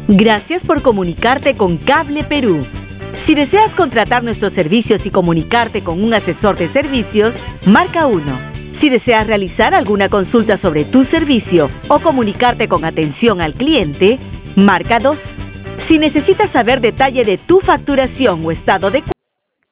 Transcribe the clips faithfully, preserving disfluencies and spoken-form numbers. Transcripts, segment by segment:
Gracias por comunicarte con Cable Perú. Si deseas contratar nuestros servicios y comunicarte con un asesor de servicios, marca uno. Si deseas realizar alguna consulta sobre tu servicio o comunicarte con atención al cliente, marca dos. Si necesitas saber detalle de tu facturación o estado de cuenta,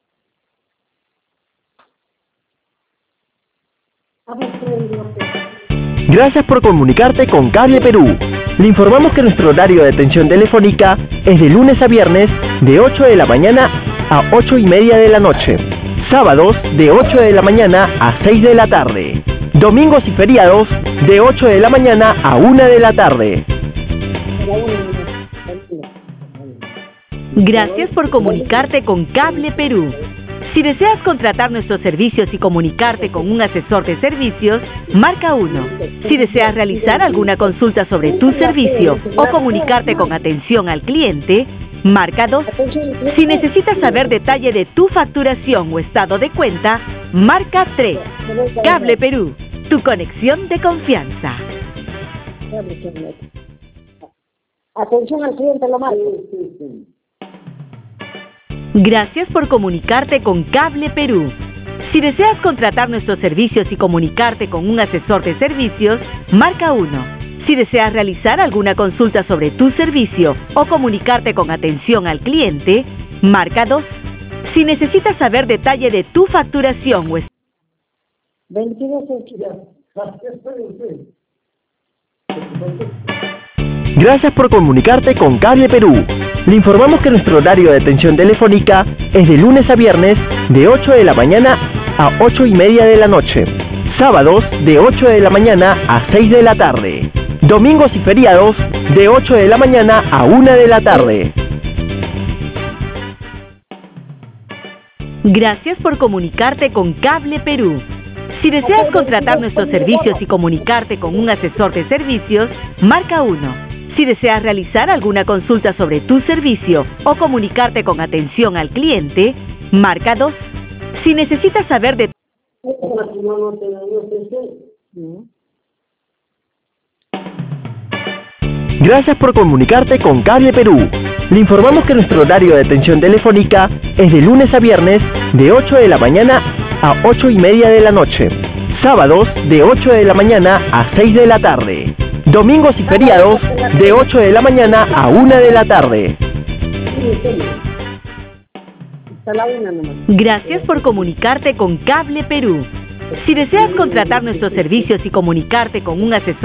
Gracias por comunicarte con Cable Perú. Le informamos que nuestro horario de atención telefónica es de lunes a viernes de ocho de la mañana a ocho y media de la noche. Sábados de ocho de la mañana a seis de la tarde. Domingos y feriados de ocho de la mañana a una de la tarde. Gracias por comunicarte con Cable Perú. Si deseas contratar nuestros servicios y comunicarte con un asesor de servicios, marca uno. Si deseas realizar alguna consulta sobre tu servicio o comunicarte con atención al cliente, marca dos. Si necesitas saber detalle de tu facturación o estado de cuenta, marca tres. Cable Perú, tu conexión de confianza. Atención al cliente, lo marco. Gracias por comunicarte con Cable Perú. Si deseas contratar nuestros servicios y comunicarte con un asesor de servicios, marca uno. Si deseas realizar alguna consulta sobre tu servicio o comunicarte con atención al cliente, marca dos. Si necesitas saber detalle de tu facturación o... Gracias por comunicarte con Cable Perú. Le informamos que nuestro horario de atención telefónica es de lunes a viernes de ocho de la mañana a ocho y media de la noche. Sábados de ocho de la mañana a seis de la tarde. Domingos y feriados de ocho de la mañana a una de la tarde. Gracias por comunicarte con Cable Perú. Si deseas contratar nuestros servicios y comunicarte con un asesor de servicios, marca uno. Si deseas realizar alguna consulta sobre tu servicio o comunicarte con atención al cliente, marca dos. Si necesitas saber de... Gracias por comunicarte con Cable Perú. Le informamos que nuestro horario de atención telefónica es de lunes a viernes de ocho de la mañana a ocho y media de la noche. Sábados de ocho de la mañana a seis de la tarde. Domingos y feriados de ocho de la mañana a una de la tarde. Gracias por comunicarte con Cable Perú. Si deseas contratar nuestros servicios y comunicarte con un asesor